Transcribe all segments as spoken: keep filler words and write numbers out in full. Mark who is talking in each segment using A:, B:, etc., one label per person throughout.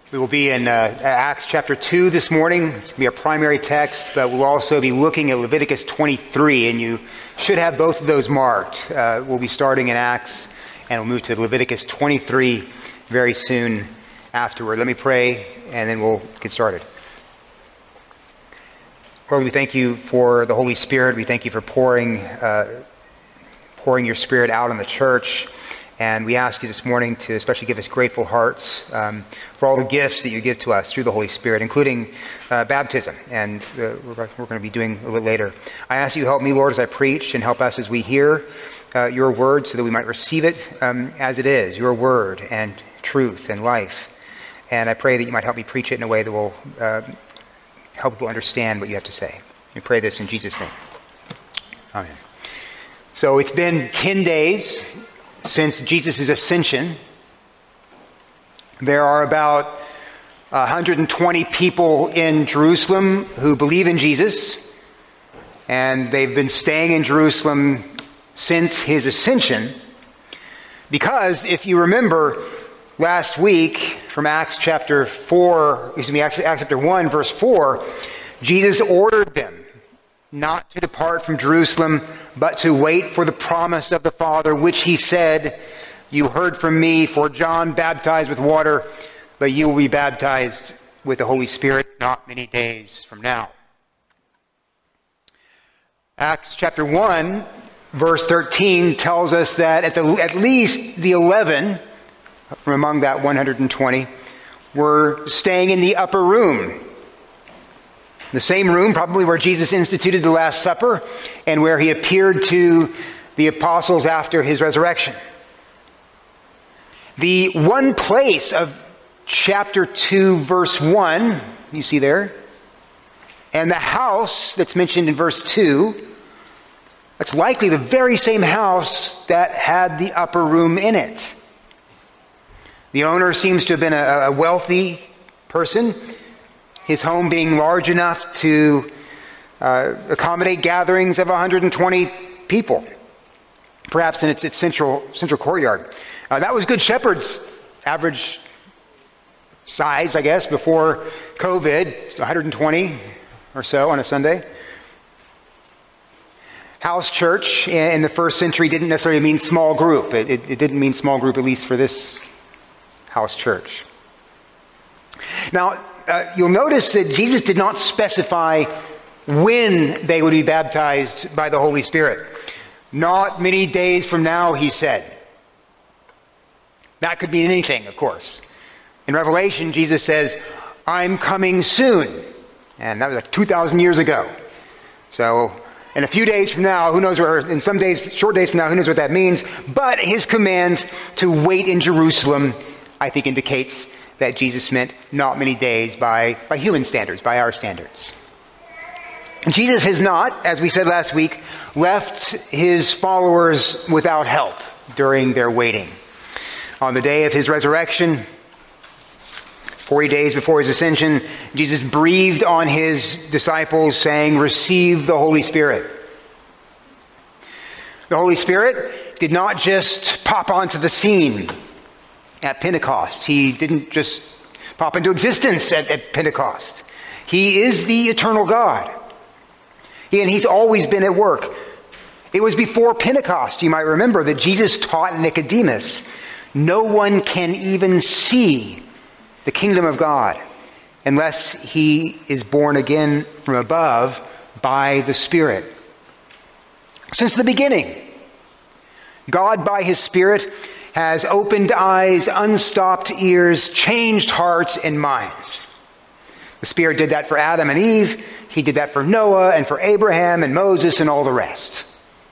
A: We will be in uh, Acts chapter two this morning. It's going to be our primary text, but we'll also be looking at Leviticus twenty-three, and you should have both of those marked. Uh, we'll be starting in Acts, and we'll move to Leviticus twenty-three very soon afterward. Let me pray, and then we'll get started. Lord, we thank you for the Holy Spirit. We thank you for pouring, uh, pouring your Spirit out on the church. And we ask you this morning to especially give us grateful hearts um, for all the gifts that you give to us through the Holy Spirit, including uh, baptism. And uh, we're, we're going to be doing a little bit later. I ask you to help me, Lord, as I preach, and help us as we hear uh, your word so that we might receive it um, as it is, your word and truth and life. And I pray that you might help me preach it in a way that will uh, help people understand what you have to say. We pray this in Jesus' name. Amen. So it's been ten days since Jesus' ascension. There are about one hundred twenty people in Jerusalem who believe in Jesus, and they've been staying in Jerusalem since his ascension, because if you remember last week from Acts chapter four, excuse me, actually Acts chapter one, verse four, Jesus ordered them not to depart from Jerusalem, but to wait for the promise of the Father, which he said, "You heard from me, for John baptized with water, but you will be baptized with the Holy Spirit not many days from now." Acts chapter one, verse thirteen tells us that at, the, at least the eleven from among that one hundred twenty were staying in the upper room. The same room probably where Jesus instituted the Last Supper and where he appeared to the apostles after his resurrection. The one place of chapter two, verse one, you see there, and the house that's mentioned in verse two, that's likely the very same house that had the upper room in it. The owner seems to have been a, a wealthy person, his home being large enough to uh, accommodate gatherings of one hundred twenty people, perhaps in its, its central central courtyard. Uh, that was Good Shepherd's average size, I guess, before COVID, one hundred twenty or so on a Sunday. House church in the first century didn't necessarily mean small group. It, it, it didn't mean small group, at least for this house church. Now, uh, you'll notice that Jesus did not specify when they would be baptized by the Holy Spirit. Not many days from now, he said. That could mean anything, of course. In Revelation, Jesus says, "I'm coming soon." And that was like two thousand years ago. So, in a few days from now, who knows where, in some days, short days from now, who knows what that means. But his command to wait in Jerusalem, I think, indicates that Jesus meant not many days by, by human standards, by our standards. Jesus has not, as we said last week, left his followers without help during their waiting. On the day of his resurrection, forty days before his ascension, Jesus breathed on his disciples saying, "Receive the Holy Spirit." The Holy Spirit did not just pop onto the scene at Pentecost. He didn't just pop into existence at, at Pentecost. He is the eternal God. And he's always been at work. It was before Pentecost, you might remember, that Jesus taught Nicodemus, "No one can even see the kingdom of God unless he is born again from above by the Spirit." Since the beginning, God by his Spirit has opened eyes, unstopped ears, changed hearts and minds. The Spirit did that for Adam and Eve. He did that for Noah and for Abraham and Moses and all the rest.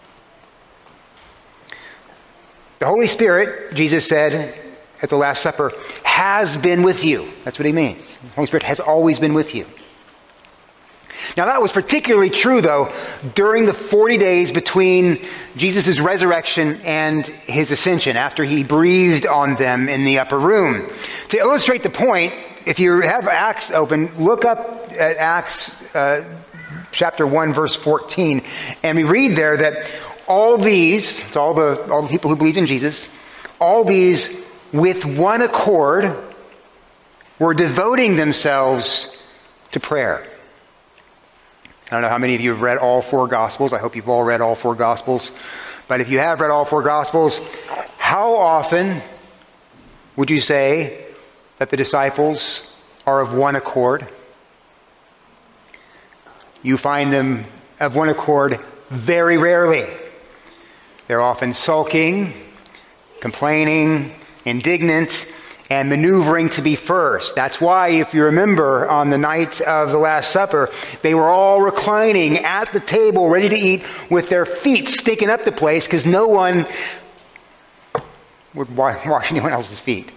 A: The Holy Spirit, Jesus said at the Last Supper, has been with you. That's what he means. The Holy Spirit has always been with you. Now that was particularly true, though, during the forty days between Jesus' resurrection and his ascension, after he breathed on them in the upper room. To illustrate the point, if you have Acts open, look up at Acts uh, chapter one, verse fourteen, and we read there that all these, it's all the, all the people who believed in Jesus, all these with one accord were devoting themselves to prayer. I don't know how many of you have read all four Gospels. I hope you've all read all four Gospels. But if you have read all four Gospels, how often would you say that the disciples are of one accord? You find them of one accord very rarely. They're often sulking, complaining, indignant, and maneuvering to be first. That's why, if you remember, on the night of the Last Supper, they were all reclining at the table, ready to eat, with their feet sticking up the place, because no one would wash anyone else's feet.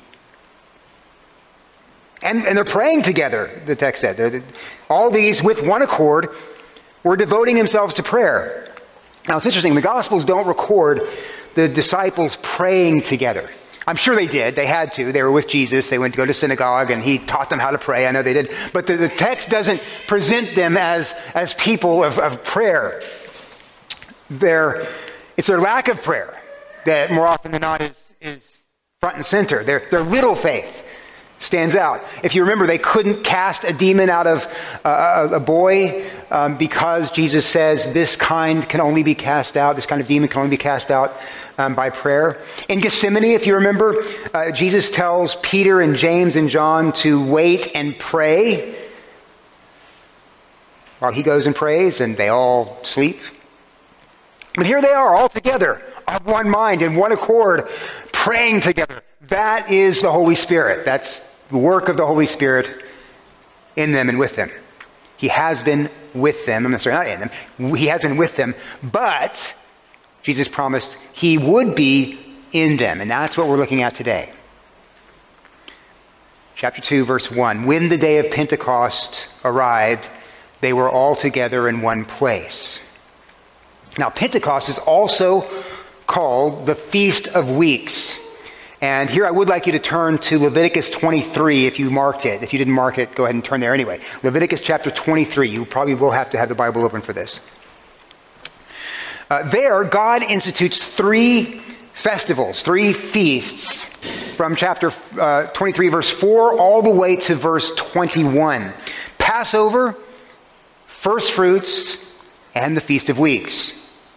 A: And, and they're praying together, the text said. They're, all these, with one accord, were devoting themselves to prayer. Now, it's interesting. The Gospels don't record the disciples praying together. I'm sure they did. They had to. They were with Jesus. They went to go to synagogue, and he taught them how to pray. I know they did. But the, the text doesn't present them as, as people of, of prayer. They're, it's their lack of prayer that more often than not is, is front and center. Their, their little faith stands out. If you remember, they couldn't cast a demon out of uh, a boy um, because Jesus says this kind can only be cast out, this kind of demon can only be cast out um, by prayer. In Gethsemane, if you remember, uh, Jesus tells Peter and James and John to wait and pray while he goes and prays, and they all sleep. But here they are, all together, of one mind, in one accord, praying together. That is the Holy Spirit. That's the work of the Holy Spirit in them and with them. He has been with them. I'm sorry, not in them. He has been with them. But Jesus promised he would be in them. And that's what we're looking at today. Chapter two, verse one. When the day of Pentecost arrived, they were all together in one place. Now, Pentecost is also called the Feast of Weeks. And here I would like you to turn to Leviticus twenty-three if you marked it. If you didn't mark it, go ahead and turn there anyway. Leviticus chapter twenty-three. You probably will have to have the Bible open for this. Uh, there, God institutes three festivals, three feasts from chapter uh, twenty-three, verse four, all the way to verse twenty-one. Passover, first fruits, and the Feast of Weeks.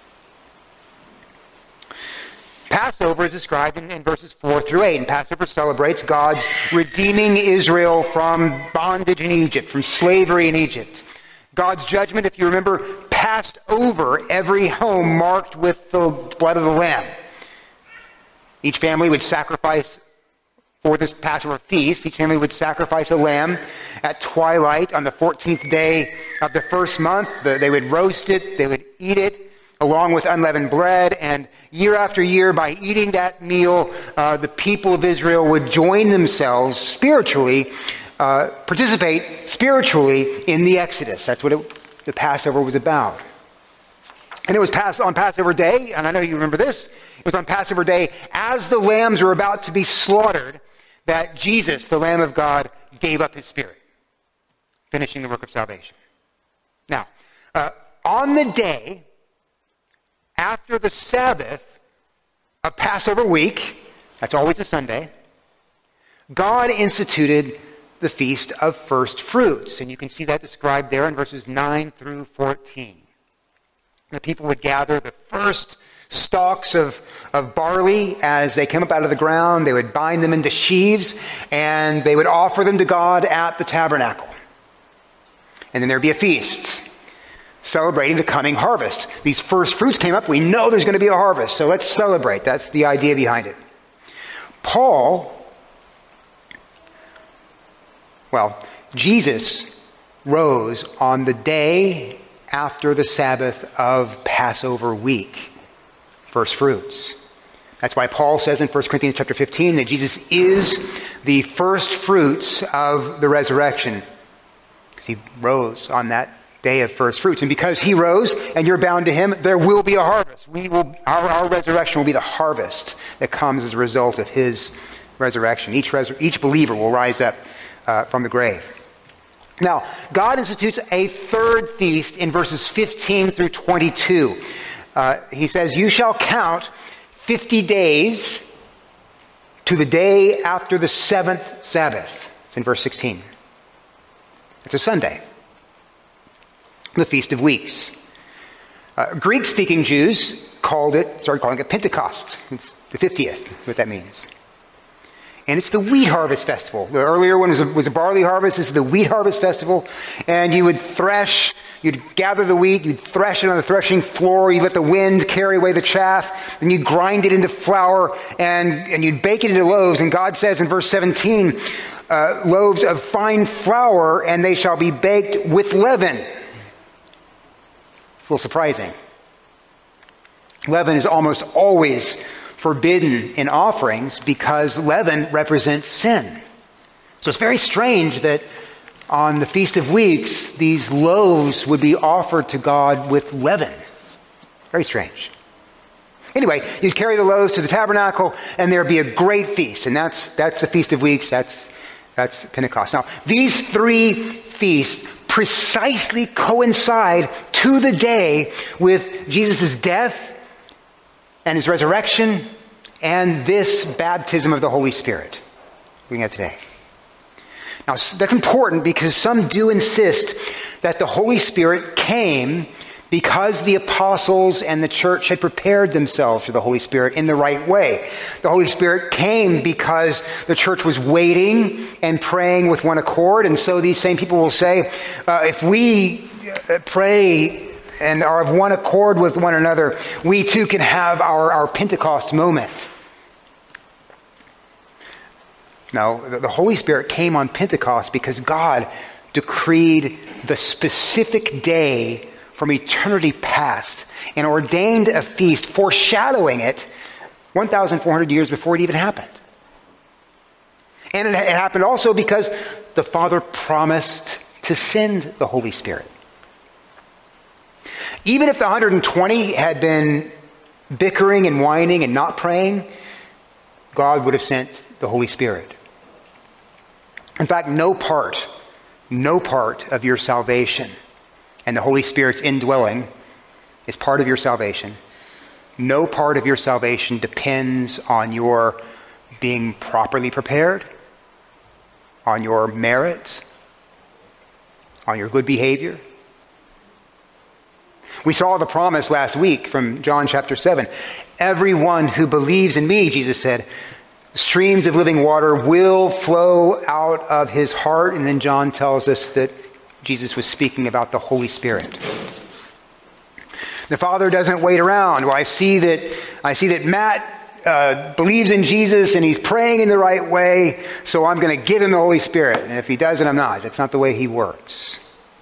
A: Passover is described in, in verses four through eight, and Passover celebrates God's redeeming Israel from bondage in Egypt, from slavery in Egypt. God's judgment, if you remember, passed over every home marked with the blood of the Lamb. Each family would sacrifice for this Passover feast. Each family would sacrifice a lamb at twilight on the fourteenth day of the first month. They would roast it, they would eat it, along with unleavened bread, and year after year, by eating that meal, uh, the people of Israel would join themselves spiritually, uh, participate spiritually in the Exodus. That's what it, the Passover was about. And it was pass, on Passover Day, and I know you remember this, it was on Passover Day, as the lambs were about to be slaughtered, that Jesus, the Lamb of God, gave up his spirit, finishing the work of salvation. Now, uh, on the day after the Sabbath of Passover week, that's always a Sunday, God instituted the Feast of First Fruits. And you can see that described there in verses nine through fourteen. The people would gather the first stalks of, of barley as they came up out of the ground. They would bind them into sheaves, and they would offer them to God at the tabernacle. And then there'd be a feast celebrating the coming harvest. These first fruits came up. We know there's going to be a harvest, so let's celebrate. That's the idea behind it. Paul, well, Jesus rose on the day after the Sabbath of Passover week. First fruits. That's why Paul says in First Corinthians chapter fifteen that Jesus is the first fruits of the resurrection, because he rose on that day of first fruits. And because he rose and you're bound to him, there will be a harvest. We will, our, our resurrection will be the harvest that comes as a result of his resurrection. Each, res, each believer will rise up uh, from the grave. Now, God institutes a third feast in verses fifteen through twenty-two. Uh, he says, "You shall count fifty days to the day after the seventh Sabbath." It's in verse sixteen. It's a Sunday, the Feast of Weeks. Uh, Greek-speaking Jews called it, started calling it Pentecost. It's the fiftieth, what that means. And it's the wheat harvest festival. The earlier one was a, was a barley harvest. This is the wheat harvest festival. And you would thresh, you'd gather the wheat, you'd thresh it on the threshing floor, you'd let the wind carry away the chaff, then you'd grind it into flour, and, and you'd bake it into loaves. And God says in verse seventeen, uh, loaves of fine flour, and they shall be baked with leaven. It's a little surprising. Leaven is almost always forbidden in offerings because leaven represents sin. So it's very strange that on the Feast of Weeks, these loaves would be offered to God with leaven. Very strange. Anyway, you'd carry the loaves to the tabernacle and there'd be a great feast. And that's that's the Feast of Weeks. That's, that's Pentecost. Now, these three feasts precisely coincide to the day with Jesus' death and his resurrection, and this baptism of the Holy Spirit we have today. Now, that's important because some do insist that the Holy Spirit came because the apostles and the church had prepared themselves for the Holy Spirit in the right way. The Holy Spirit came because the church was waiting and praying with one accord, and so these same people will say, uh, if we pray and are of one accord with one another, we too can have our, our Pentecost moment. No, the Holy Spirit came on Pentecost because God decreed the specific day from eternity past and ordained a feast foreshadowing it one thousand four hundred years before it even happened. And it, it happened also because the Father promised to send the Holy Spirit. Even if the one hundred twenty had been bickering and whining and not praying, God would have sent the Holy Spirit. In fact, no part, no part of your salvation and the Holy Spirit's indwelling is part of your salvation. No part of your salvation depends on your being properly prepared, on your merit, on your good behavior. We saw the promise last week from John chapter seven. Everyone who believes in me, Jesus said, streams of living water will flow out of his heart. And then John tells us that Jesus was speaking about the Holy Spirit. The Father doesn't wait around. Well, I see that, I see that Matt uh, believes in Jesus and he's praying in the right way, so I'm going to give him the Holy Spirit. And if he doesn't, I'm not. That's not the way he works.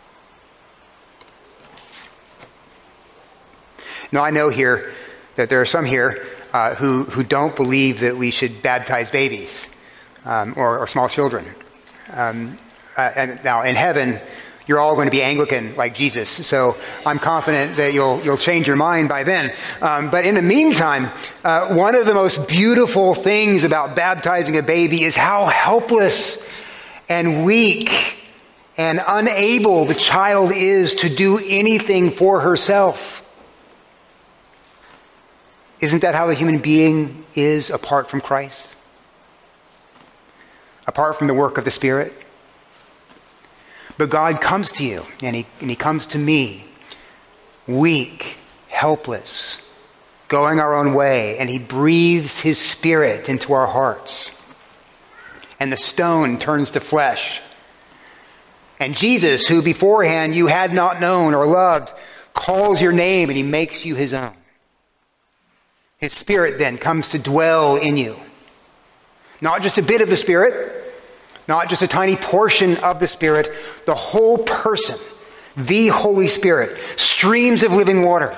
A: Now, I know here that there are some here uh, who, who don't believe that we should baptize babies um, or, or small children. Um, uh, and now, in heaven, you're all going to be Anglican like Jesus, so I'm confident that you'll you'll change your mind by then. Um, but in the meantime, uh, one of the most beautiful things about baptizing a baby is how helpless and weak and unable the child is to do anything for herself. Isn't that how the human being is apart from Christ? Apart from the work of the Spirit? But God comes to you, and he, and he comes to me, weak, helpless, going our own way, and he breathes his Spirit into our hearts. And the stone turns to flesh. And Jesus, who beforehand you had not known or loved, calls your name and he makes you his own. His Spirit then comes to dwell in you. Not just a bit of the Spirit, not just a tiny portion of the Spirit, the whole person, the Holy Spirit, streams of living water.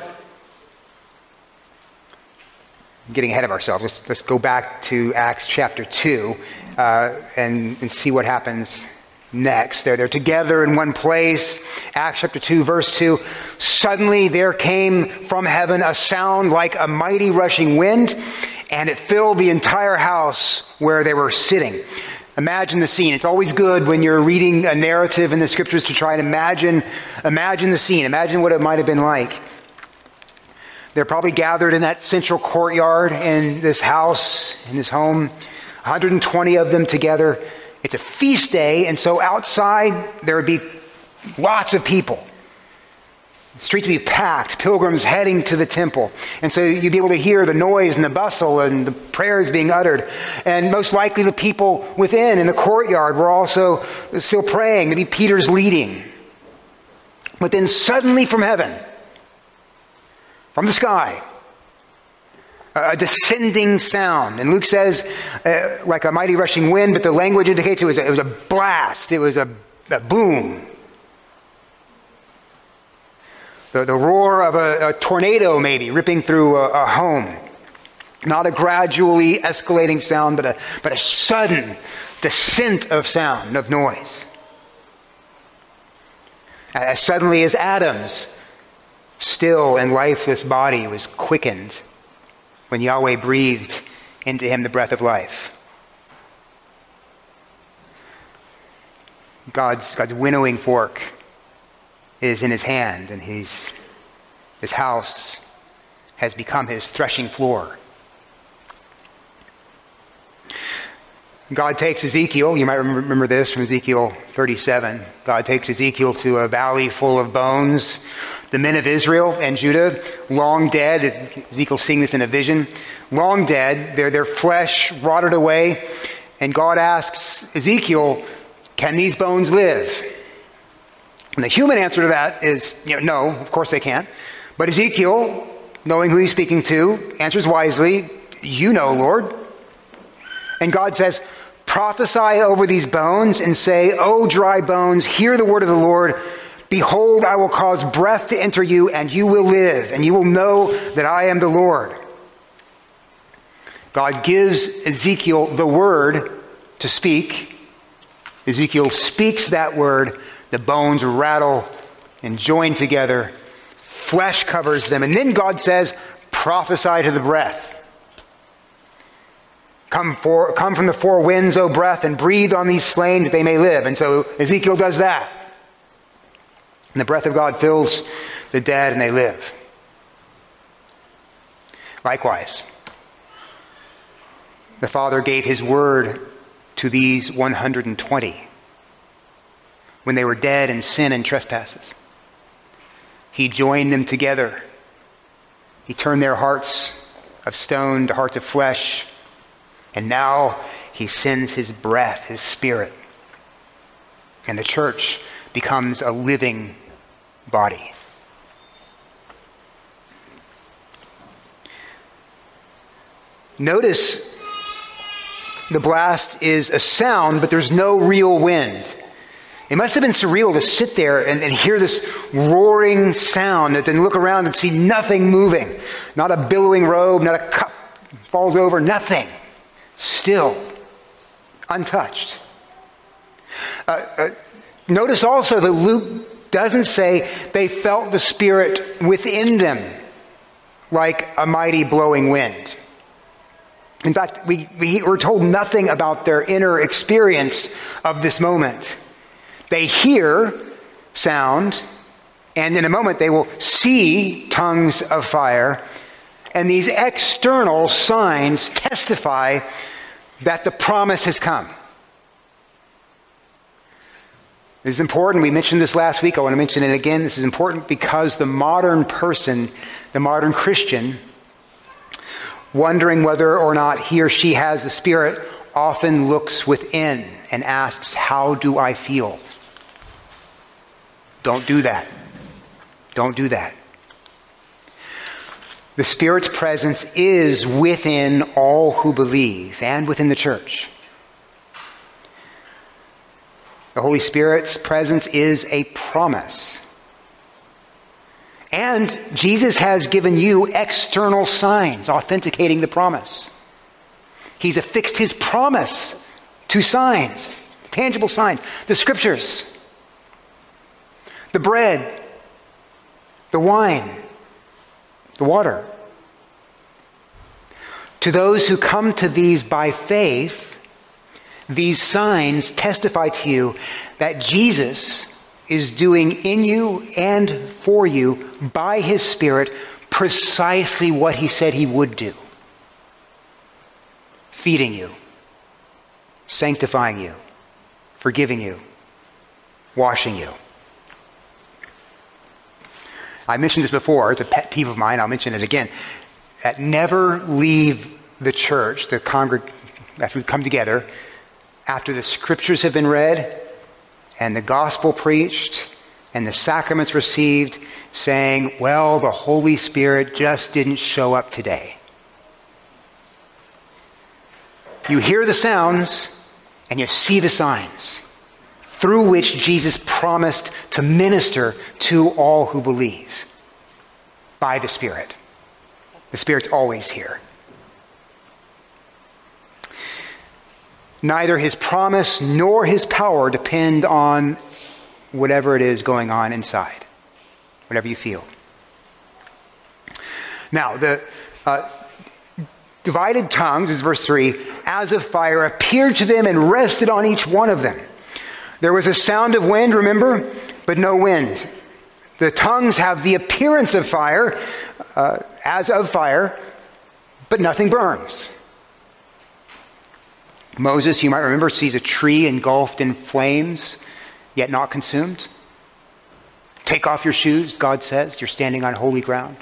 A: I'm getting ahead of ourselves. Let's, let's go back to Acts chapter two uh, and, and see what happens next. They're, they're together in one place. Acts chapter two, verse two. Suddenly there came from heaven a sound like a mighty rushing wind, and it filled the entire house where they were sitting. Imagine the scene. It's always good when you're reading a narrative in the scriptures to try and imagine, imagine the scene. Imagine what it might have been like. They're probably gathered in that central courtyard in this house, in this home, one hundred twenty of them together, It's a feast day, and so outside there would be lots of people. The streets would be packed, pilgrims heading to the temple. And so you'd be able to hear the noise and the bustle and the prayers being uttered. And most likely the people within in the courtyard were also still praying. Maybe Peter's leading. But then suddenly from heaven, from the sky, a descending sound. And Luke says, uh, like a mighty rushing wind, but the language indicates it was a, it was a blast. It was a, a boom. The, the roar of a, a tornado maybe ripping through a, a home. Not a gradually escalating sound, but a, but a sudden descent of sound, of noise. As suddenly as Adam's still and lifeless body was quickened when Yahweh breathed into him the breath of life. God's, God's winnowing fork is in his hand, and he's, his house has become his threshing floor. God takes Ezekiel, you might remember this from Ezekiel thirty-seven. God takes Ezekiel to a valley full of bones. The men of Israel and Judah, long dead, Ezekiel's seeing this in a vision, long dead, their, their flesh rotted away, and God asks Ezekiel, can these bones live? And the human answer to that is, you know, no, of course they can't. But Ezekiel, knowing who he's speaking to, answers wisely, you know, Lord. And God says, prophesy over these bones and say, O dry bones, hear the word of the Lord. Behold, I will cause breath to enter you, and you will live, and you will know that I am the Lord. God gives Ezekiel the word to speak. Ezekiel speaks that word. The bones rattle and join together. Flesh covers them. And then God says, prophesy to the breath. Come, for, come from the four winds, O breath, and breathe on these slain that they may live. And so Ezekiel does that. And the breath of God fills the dead and they live. Likewise, the Father gave his word to these one hundred twenty when they were dead in sin and trespasses. He joined them together. He turned their hearts of stone to hearts of flesh. And now he sends his breath, his spirit. And the church becomes a living body. Notice the blast is a sound, but there's no real wind. It must have been surreal to sit there and, and hear this roaring sound and then look around and see nothing moving. Not a billowing robe, not a cup falls over, nothing. Still, untouched. Uh, uh, notice also that Luke doesn't say they felt the Spirit within them like a mighty blowing wind. In fact, we, we were told nothing about their inner experience of this moment. They hear sound, and in a moment they will see tongues of fire, and these external signs testify that the promise has come. This is important. We mentioned this last week. I want to mention it again. This is important because the modern person, the modern Christian, wondering whether or not he or she has the Spirit, often looks within and asks, how do I feel? Don't do that. Don't do that. The Spirit's presence is within all who believe and within the church. The Holy Spirit's presence is a promise. And Jesus has given you external signs authenticating the promise. He's affixed his promise to signs, tangible signs, the scriptures, the bread, the wine, the water. To those who come to these by faith, these signs testify to you that Jesus is doing in you and for you by his Spirit precisely what he said he would do. Feeding you, sanctifying you, forgiving you, washing you. I mentioned this before. It's a pet peeve of mine. I'll mention it again. That never leave the church, the congreg- after we come together, after the scriptures have been read and the gospel preached and the sacraments received, saying, well, the Holy Spirit just didn't show up today. You hear the sounds and you see the signs through which Jesus promised to minister to all who believe by the Spirit. The Spirit's always here. Neither his promise nor his power depend on whatever it is going on inside, whatever you feel. Now, the uh, divided tongues, is verse three, as of fire appeared to them and rested on each one of them. There was a sound of wind, remember, but no wind. The tongues have the appearance of fire, uh, as of fire, but nothing burns. Moses, you might remember, sees a tree engulfed in flames, yet not consumed. Take off your shoes, God says. You're standing on holy ground.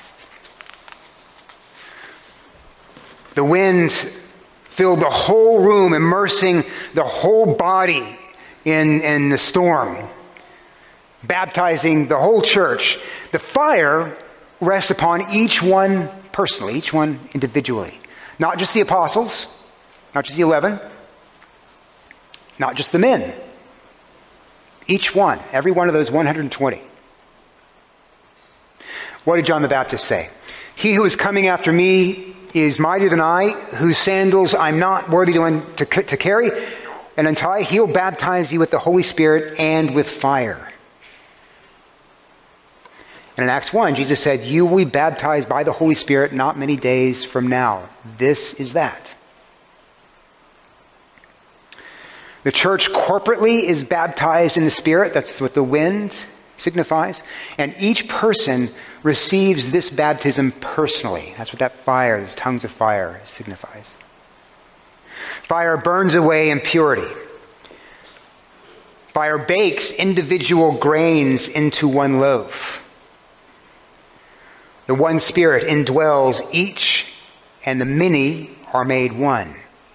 A: The wind filled the whole room, immersing the whole body in, in the storm, baptizing the whole church. The fire rests upon each one personally, each one individually. Not just the apostles, not just the eleven, not just the men. Each one, every one of those one hundred twenty. What did John the Baptist say? He who is coming after me is mightier than I, whose sandals I'm not worthy to, to, to carry and untie. He'll baptize you with the Holy Spirit and with fire. And in Acts one, Jesus said, you will be baptized by the Holy Spirit not many days from now. This is that. The church corporately is baptized in the Spirit. That's what the wind signifies. And each person receives this baptism personally. That's what that fire, those tongues of fire, signifies. Fire burns away impurity. Fire bakes individual grains into one loaf. The one Spirit indwells each, and the many are made one.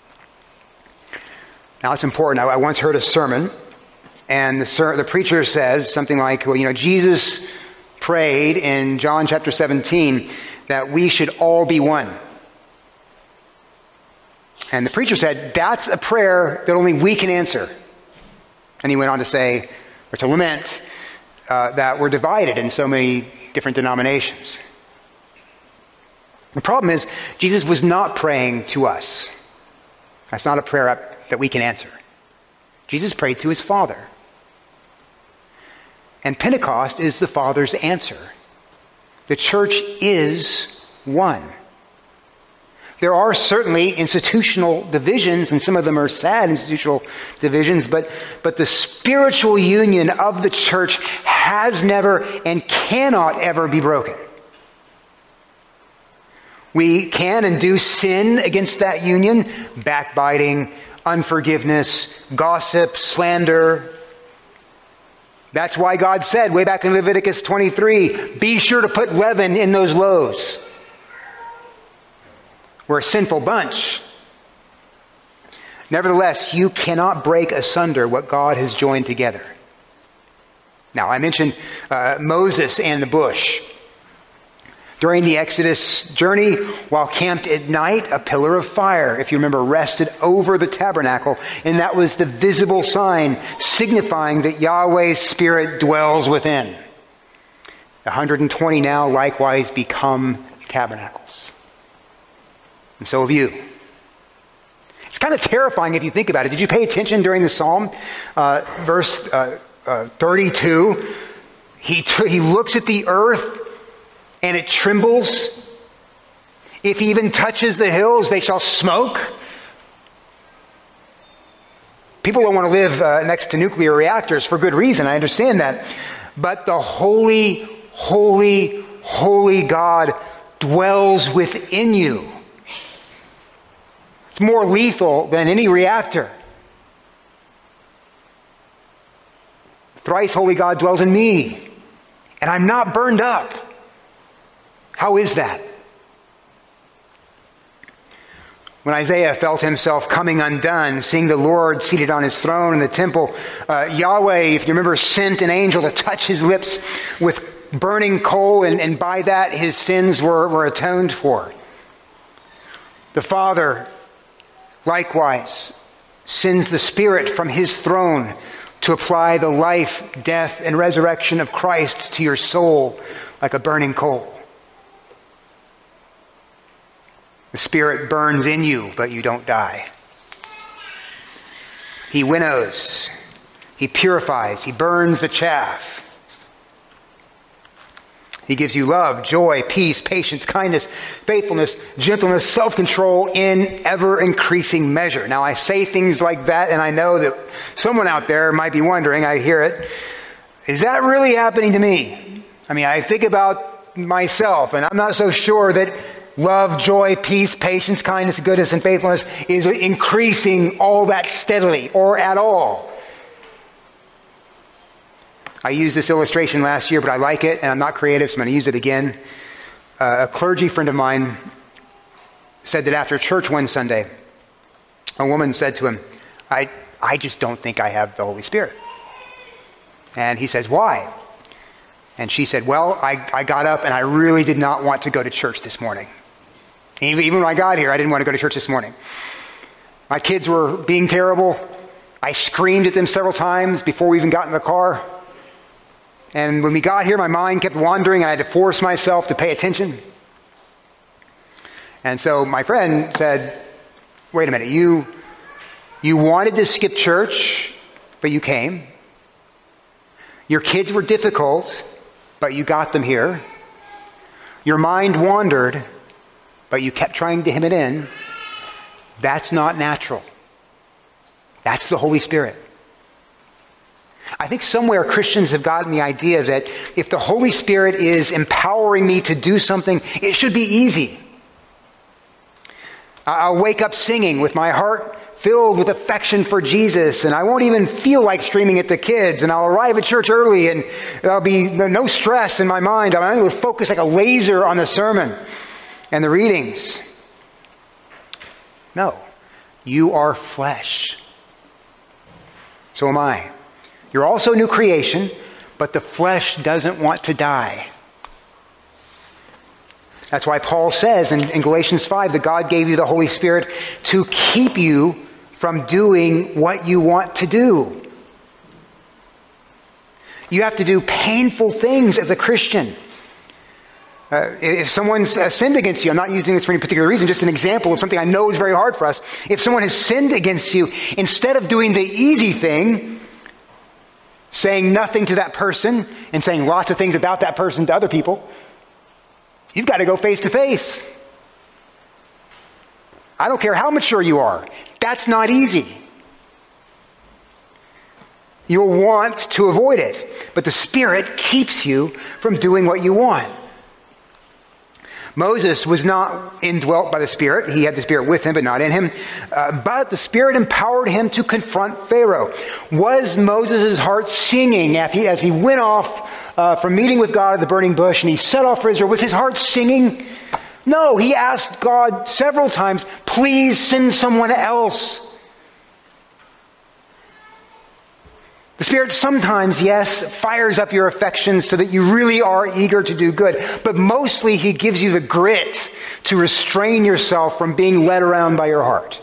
A: Now, it's important. I, I once heard a sermon, and the, ser- the preacher says something like, well, you know, Jesus prayed in John chapter seventeen that we should all be one. And the preacher said, that's a prayer that only we can answer. And he went on to say, or to lament, uh, that we're divided in so many different denominations. The problem is, Jesus was not praying to us. That's not a prayer that we can answer. Jesus prayed to his Father. And Pentecost is the Father's answer. The church is one. There are certainly institutional divisions, and some of them are sad institutional divisions, but, but the spiritual union of the church has never and cannot ever be broken. We can and do sin against that union, backbiting, unforgiveness, gossip, slander. That's why God said way back in Leviticus twenty-three, be sure to put leaven in those loaves. We're a sinful bunch. Nevertheless, you cannot break asunder what God has joined together. Now, I mentioned uh, Moses and the bush. During the Exodus journey, while camped at night, a pillar of fire, if you remember, rested over the tabernacle, and that was the visible sign signifying that Yahweh's Spirit dwells within. one hundred twenty now likewise become tabernacles. And so have you. It's kind of terrifying if you think about it. Did you pay attention during the psalm? Uh, verse uh, uh, thirty-two, he, t- he looks at the earth and it trembles. If he even touches the hills, they shall smoke. People don't want to live uh, next to nuclear reactors for good reason. I understand that. But the holy, holy, holy God dwells within you. It's more lethal than any reactor. thrice holy God dwells in me, and I'm not burned up. How is that? When Isaiah felt himself coming undone, seeing the Lord seated on his throne in the temple, uh, Yahweh, if you remember, sent an angel to touch his lips with burning coal, and, and by that his sins were, were atoned for. The Father, likewise, sends the Spirit from his throne to apply the life, death, and resurrection of Christ to your soul like a burning coal. The Spirit burns in you, but you don't die. He winnows. He purifies. He burns the chaff. He gives you love, joy, peace, patience, kindness, faithfulness, gentleness, self-control in ever-increasing measure. Now, I say things like that, and I know that someone out there might be wondering, I hear it, is that really happening to me? I mean, I think about myself, and I'm not so sure that love, joy, peace, patience, kindness, goodness, and faithfulness is increasing all that steadily or at all. I used this illustration last year, but I like it, and I'm not creative, so I'm going to use it again. Uh, a clergy friend of mine said that after church one Sunday, a woman said to him, I, I just don't think I have the Holy Spirit. And he says, why? And she said, well, I, I got up and I really did not want to go to church this morning. Even when I got here, I didn't want to go to church this morning. My kids were being terrible. I screamed at them several times before we even got in the car. And when we got here, my mind kept wandering. I had to force myself to pay attention. And so my friend said, wait a minute, you, you wanted to skip church, but you came. Your kids were difficult, but you got them here. Your mind wandered, but you kept trying to hem it in. That's not natural. That's the Holy Spirit. I think somewhere Christians have gotten the idea that if the Holy Spirit is empowering me to do something, it should be easy. I'll wake up singing with my heart filled with affection for Jesus, and I won't even feel like screaming at the kids, and I'll arrive at church early, and there'll be no stress in my mind. I'm going to focus like a laser on the sermon and the readings. No, you are flesh. So am I. You're also a new creation, but the flesh doesn't want to die. That's why Paul says in, in Galatians five that God gave you the Holy Spirit to keep you from doing what you want to do. You have to do painful things as a Christian. Uh, if someone's uh, sinned against you, I'm not using this for any particular reason, just an example of something I know is very hard for us. If someone has sinned against you, instead of doing the easy thing, saying nothing to that person and saying lots of things about that person to other people, you've got to go face to face. I don't care how mature you are. That's not easy. You'll want to avoid it, but the Spirit keeps you from doing what you want. Moses was not indwelt by the Spirit. He had the Spirit with him, but not in him. Uh, but the Spirit empowered him to confront Pharaoh. Was Moses' heart singing as he, as he went off uh, from meeting with God at the burning bush and he set off for Israel? Was his heart singing? No, he asked God several times, please send someone else. The Spirit sometimes, yes, fires up your affections so that you really are eager to do good. But mostly He gives you the grit to restrain yourself from being led around by your heart.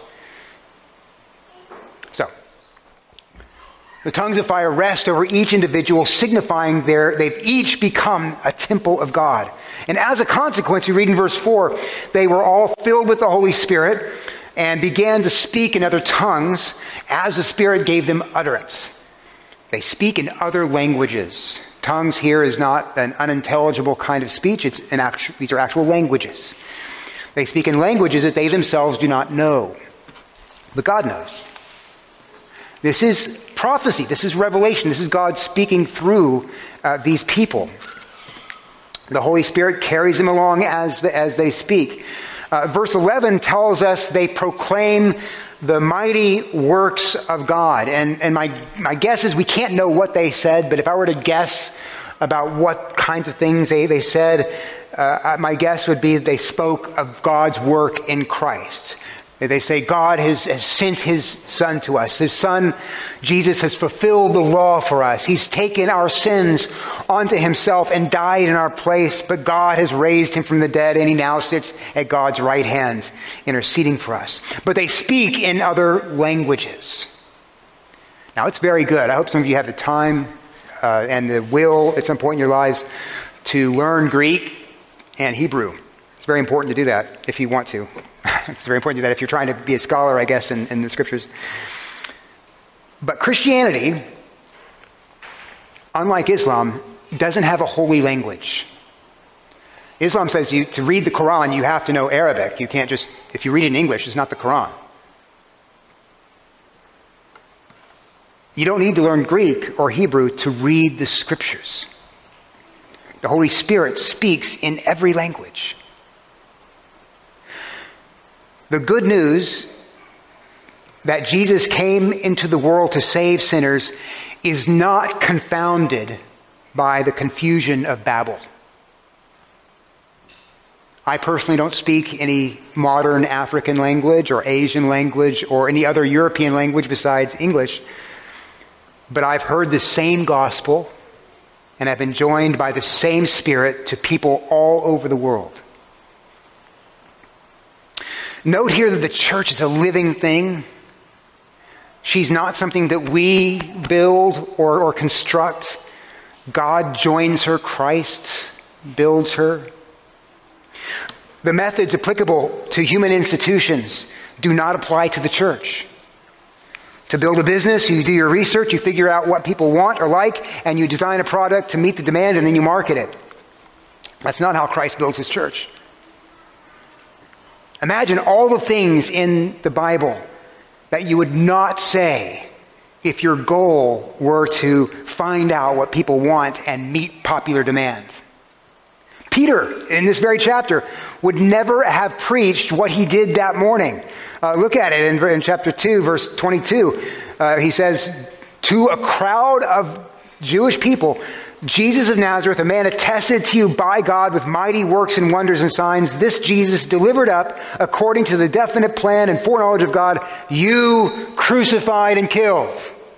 A: So, the tongues of fire rest over each individual, signifying their, they've each become a temple of God. And as a consequence, you read in verse four, they were all filled with the Holy Spirit and began to speak in other tongues as the Spirit gave them utterance. They speak in other languages. Tongues here is not an unintelligible kind of speech. It's an actual, these are actual languages. They speak in languages that they themselves do not know. But God knows. This is prophecy. This is revelation. This is God speaking through uh, these people. The Holy Spirit carries them along as, the, as they speak. Uh, verse eleven tells us they proclaim the mighty works of God. And, and my, my guess is we can't know what they said, but if I were to guess about what kinds of things they, they said, uh, my guess would be that they spoke of God's work in Christ. They say God has, has sent his son to us. His son, Jesus, has fulfilled the law for us. He's taken our sins onto himself and died in our place, but God has raised him from the dead, and he now sits at God's right hand, interceding for us. But they speak in other languages. Now, it's very good. I hope some of you have the time uh, and the will at some point in your lives to learn Greek and Hebrew. It's very important to do that if you want to. It's very important to do that if you're trying to be a scholar, I guess, in, in the scriptures. But Christianity, unlike Islam, doesn't have a holy language. Islam says you to read the Quran, you have to know Arabic. You can't just, if you read it in English, it's not the Quran. You don't need to learn Greek or Hebrew to read the scriptures. The Holy Spirit speaks in every language. The good news that Jesus came into the world to save sinners is not confounded by the confusion of Babel. I personally don't speak any modern African language or Asian language or any other European language besides English, but I've heard the same gospel and I've been joined by the same Spirit to people all over the world. Note here that the church is a living thing. She's not something that we build or, or construct. God joins her. Christ builds her. The methods applicable to human institutions do not apply to the church. To build a business, you do your research, you figure out what people want or like, and you design a product to meet the demand, and then you market it. That's not how Christ builds his church. Imagine all the things in the Bible that you would not say if your goal were to find out what people want and meet popular demand. Peter, in this very chapter, would never have preached what he did that morning. Uh, look at it in, in chapter two, verse twenty-two. Uh, he says, to a crowd of Jewish people, Jesus of Nazareth, a man attested to you by God with mighty works and wonders and signs, this Jesus delivered up according to the definite plan and foreknowledge of God, you crucified and killed.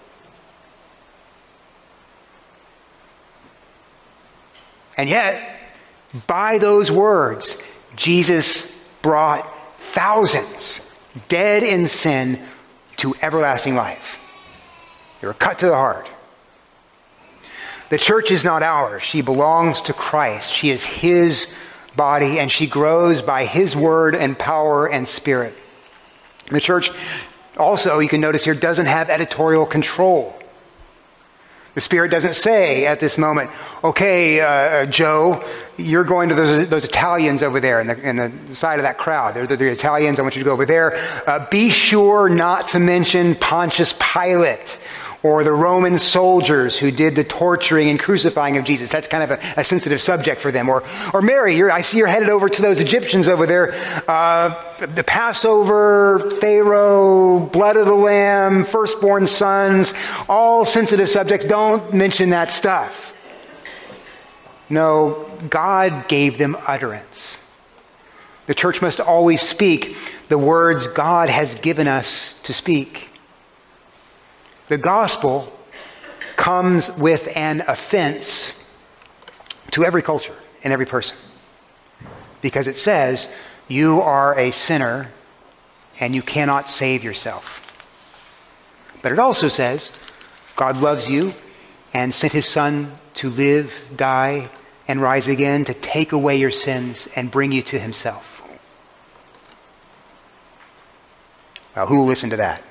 A: And yet, by those words, Jesus brought thousands dead in sin to everlasting life. They were cut to the heart. The church is not ours. She belongs to Christ. She is his body, and she grows by his word and power and spirit. The church also, you can notice here, doesn't have editorial control. The Spirit doesn't say at this moment, okay, uh, Joe, you're going to those, those Italians over there in the, in the side of that crowd. They're, they're the Italians. I want you to go over there. Uh, be sure not to mention Pontius Pilate or the Roman soldiers who did the torturing and crucifying of Jesus. That's kind of a, a sensitive subject for them. Or, or Mary, you're, I see you're headed over to those Egyptians over there. Uh, the Passover, Pharaoh, blood of the lamb, firstborn sons, all sensitive subjects. Don't mention that stuff. No, God gave them utterance. The church must always speak the words God has given us to speak. The gospel comes with an offense to every culture and every person, because it says you are a sinner and you cannot save yourself. But it also says God loves you and sent his son to live, die, and rise again to take away your sins and bring you to himself. Well, who will listen to that?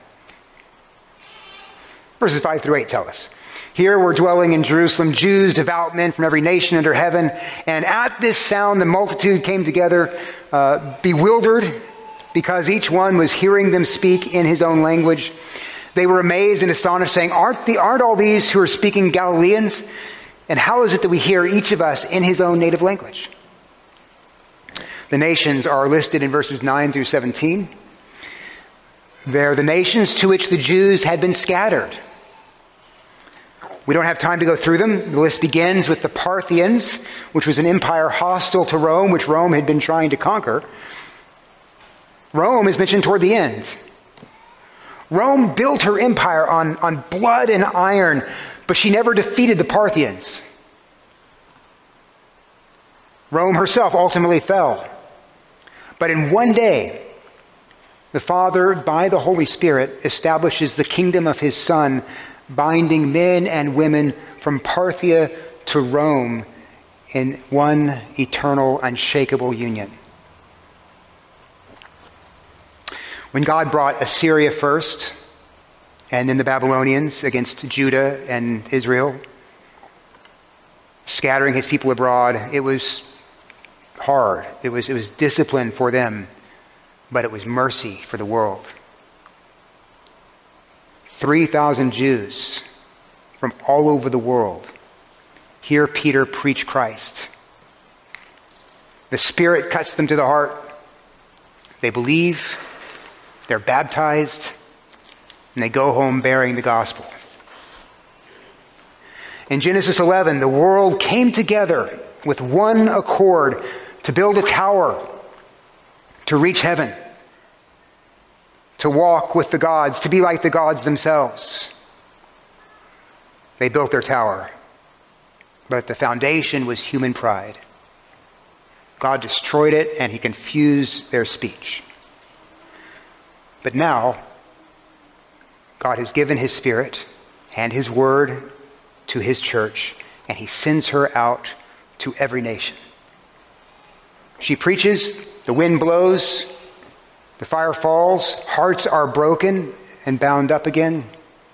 A: Verses five through eight tell us. Here were dwelling in Jerusalem Jews, devout men from every nation under heaven. And at this sound the multitude came together, uh, bewildered, because each one was hearing them speak in his own language. They were amazed and astonished, saying, aren't, the, aren't all these who are speaking Galileans? And how is it that we hear each of us in his own native language? The nations are listed in verses nine through seventeen. They're the nations to which the Jews had been scattered. We don't have time to go through them. The list begins with the Parthians, which was an empire hostile to Rome, which Rome had been trying to conquer. Rome is mentioned toward the end. Rome built her empire on, on blood and iron, but she never defeated the Parthians. Rome herself ultimately fell. But in one day, the Father, by the Holy Spirit, establishes the kingdom of his Son, binding men and women from Parthia to Rome in one eternal, unshakable union. When God brought Assyria first, and then the Babylonians against Judah and Israel, scattering his people abroad, it was hard. It was, it was discipline for them, but it was mercy for the world. three thousand Jews from all over the world hear Peter preach Christ. The Spirit cuts them to the heart. They believe, they're baptized, and they go home bearing the gospel. In Genesis eleven, the world came together with one accord to build a tower, to reach heaven, to walk with the gods, to be like the gods themselves. They built their tower, but the foundation was human pride. God destroyed it, and he confused their speech. But now, God has given his Spirit and his word to his church, and he sends her out to every nation. She preaches, the wind blows, the fire falls, hearts are broken and bound up again.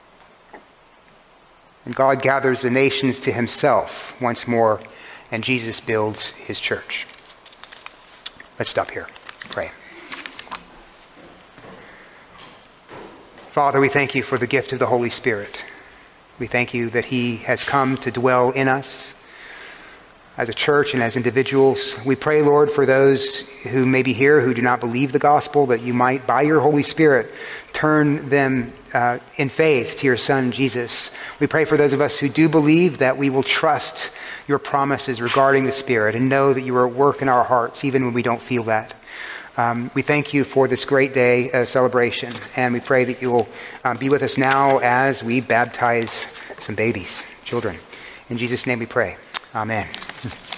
A: And God gathers the nations to himself once more, and Jesus builds his church. Let's stop here. Pray. Father, we thank you for the gift of the Holy Spirit. We thank you that he has come to dwell in us as a church and as individuals. We pray, Lord, for those who may be here who do not believe the gospel, that you might, by your Holy Spirit, turn them uh, in faith to your Son, Jesus. We pray for those of us who do believe, that we will trust your promises regarding the Spirit and know that you are at work in our hearts, even when we don't feel that. Um, we thank you for this great day of celebration, and we pray that you will um, be with us now as we baptize some babies, children. In Jesus' name we pray. Amen.